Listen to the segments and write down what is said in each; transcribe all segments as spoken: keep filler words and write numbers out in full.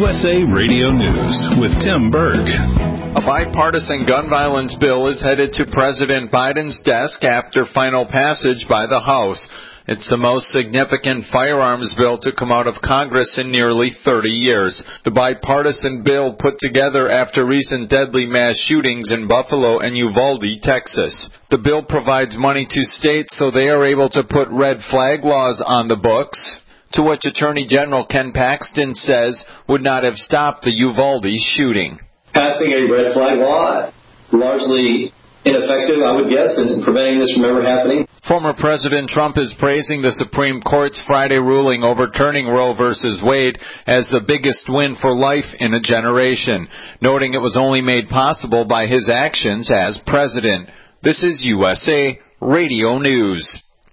U S A Radio News with Tim Berg. A bipartisan gun violence bill is headed to President Biden's desk after final passage by the House. It's the most significant firearms bill to come out of Congress in nearly thirty years. The bipartisan bill put together after recent deadly mass shootings in Buffalo and Uvalde, Texas. The bill provides money to states so they are able to put red flag laws on the books, to which Attorney General Ken Paxton says would not have stopped the Uvalde shooting. Passing a red flag law, largely ineffective, I would guess, in preventing this from ever happening. Former President Trump is praising the Supreme Court's Friday ruling overturning Roe versus Wade as the biggest win for life in a generation, noting it was only made possible by his actions as president. This is U S A Radio News.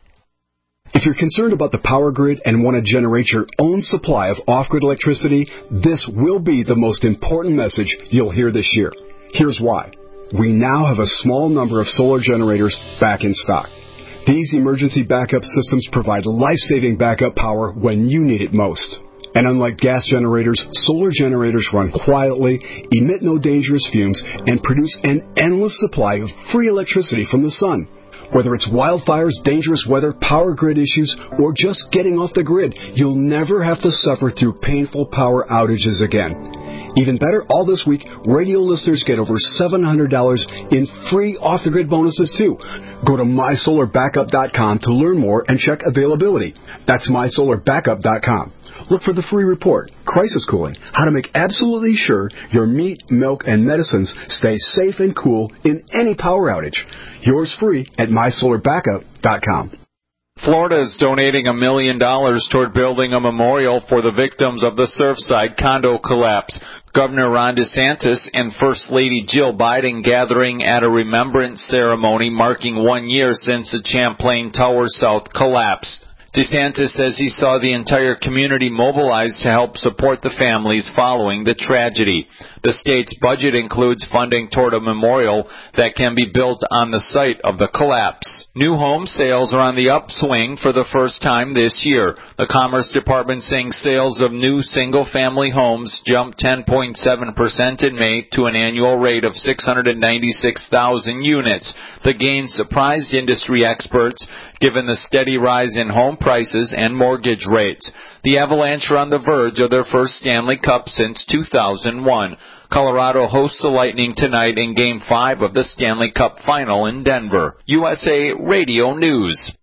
If you're concerned about the power grid and want to generate your own supply of off-grid electricity, this will be the most important message you'll hear this year. Here's why. We now have a small number of solar generators back in stock. These emergency backup systems provide life-saving backup power when you need it most. And unlike gas generators, solar generators run quietly, emit no dangerous fumes, and produce an endless supply of free electricity from the sun. Whether it's wildfires, dangerous weather, power grid issues, or just getting off the grid, you'll never have to suffer through painful power outages again. Even better, all this week, radio listeners get over seven hundred dollars in free off-the-grid bonuses, too. Go to my solar backup dot com to learn more and check availability. That's my solar backup dot com. Look for the free report, Crisis Cooling, how to make absolutely sure your meat, milk, and medicines stay safe and cool in any power outage. Yours free at my solar backup dot com. Florida is donating a million dollars toward building a memorial for the victims of the Surfside condo collapse. Governor Ron DeSantis and First Lady Jill Biden gathering at a remembrance ceremony marking one year since the Champlain Tower South collapsed. DeSantis says he saw the entire community mobilize to help support the families following the tragedy. The state's budget includes funding toward a memorial that can be built on the site of the collapse. New home sales are on the upswing for the first time this year. The Commerce Department saying sales of new single-family homes jumped ten point seven percent in May to an annual rate of six hundred ninety-six thousand units. The gain surprised industry experts given the steady rise in home prices and mortgage rates. The Avalanche are on the verge of their first Stanley Cup since two thousand one. Colorado hosts the Lightning tonight in Game five of the Stanley Cup Final in Denver. U S A Radio News.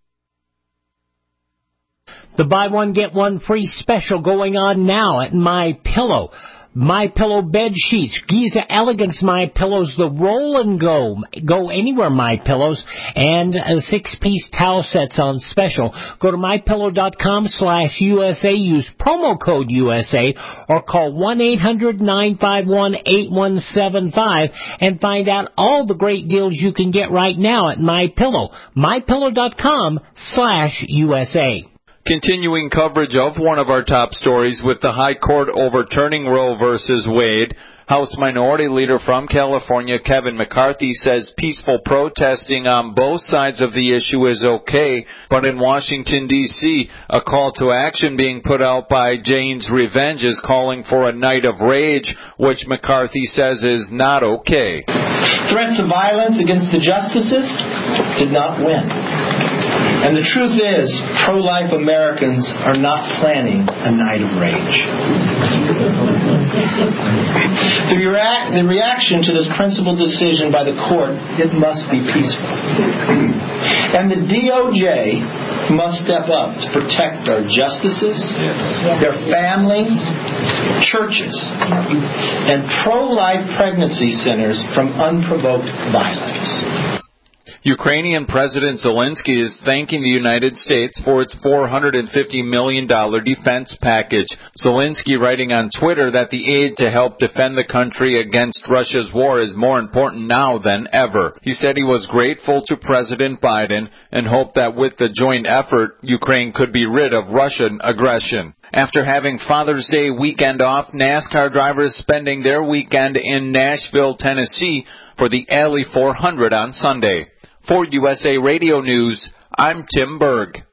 The buy one, get one free special going on now at MyPillow. MyPillow bed sheets, Giza Elegance MyPillows, the roll and go, go anywhere MyPillows, and uh, six-piece towel sets on special. Go to MyPillow.com slash USA, use promo code U S A, or call one eight hundred nine five one eight one seven five and find out all the great deals you can get right now at MyPillow. MyPillow.com slash USA. Continuing coverage of one of our top stories with the High Court overturning Roe versus Wade, House Minority Leader from California Kevin McCarthy says peaceful protesting on both sides of the issue is okay, but in Washington, D C, a call to action being put out by Jane's Revenge is calling for a night of rage, which McCarthy says is not okay. Threats of violence against the justices did not win. And the truth is, pro-life Americans are not planning a night of rage. The, react, the reaction to this principled decision by the court, it must be peaceful. And the D O J must step up to protect our justices, their families, churches, and pro-life pregnancy centers from unprovoked violence. Ukrainian President Zelensky is thanking the United States for its four hundred fifty million dollars defense package. Zelensky writing on Twitter that the aid to help defend the country against Russia's war is more important now than ever. He said he was grateful to President Biden and hoped that with the joint effort, Ukraine could be rid of Russian aggression. After having Father's Day weekend off, NASCAR drivers spending their weekend in Nashville, Tennessee for the Alley four hundred on Sunday. For U S A Radio News, I'm Tim Berg.